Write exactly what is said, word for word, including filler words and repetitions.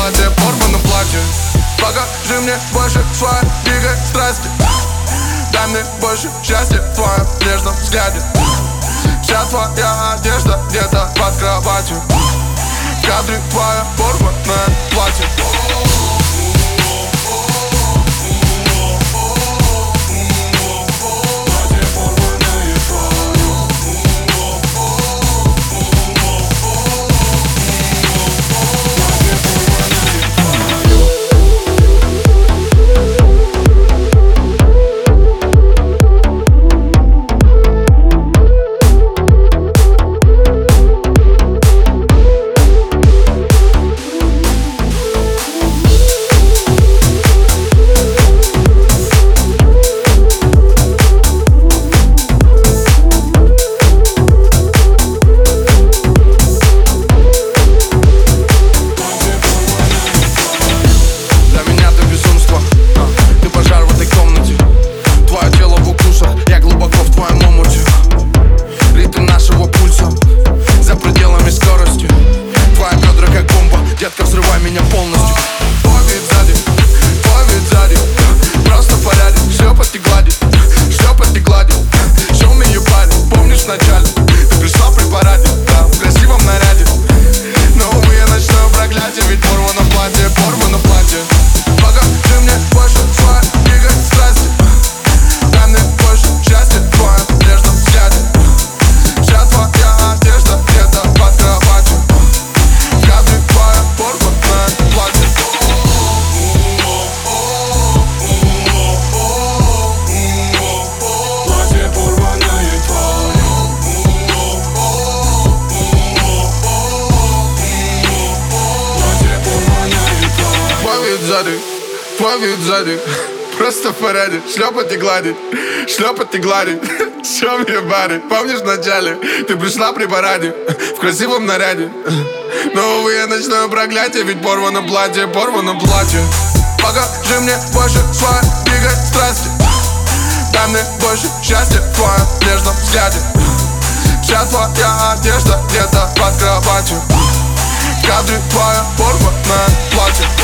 платье, порвано платье. Покажи мне больше своей дикой страсти. Дай мне больше счастья в твоем нежном взгляде. Вся твоя одежда где-то под кроватью. В кадре твое порванное платье. Детка, взрывай меня полностью. Твой вид сзади, твой вид сзади. Просто порядок, шлепать и гладить, шлепать и гладить. Show me your body, помнишь вначале ты пришла при параде, да, в красивом наряде. Но, увы, я ночное проклятие, ведь порвано платье, порвано платье. Покажи мне больше своей дикой страсти. Дай мне больше счастья в твоем нежном взгляде. Вся твоя одежда где-то под кроватью. В кадре твоя порванное платье. Платье порванное твое. Платье порванное твое. Твой вид сзади, твой вид сзади. Просто в параде, шлепать и гладить, шлепать и гладить. Show me your body, помнишь вначале ты пришла при параде, в красивом наряде. Но, увы, я ночное проклятие, ведь порвано платье, порвано платье. Покажи мне больше своей дикой страсти. Дай мне больше счастья в твоем нежном взгляде. Вся твоя одежда где-то под кроватью. В кадре твое порванное платье.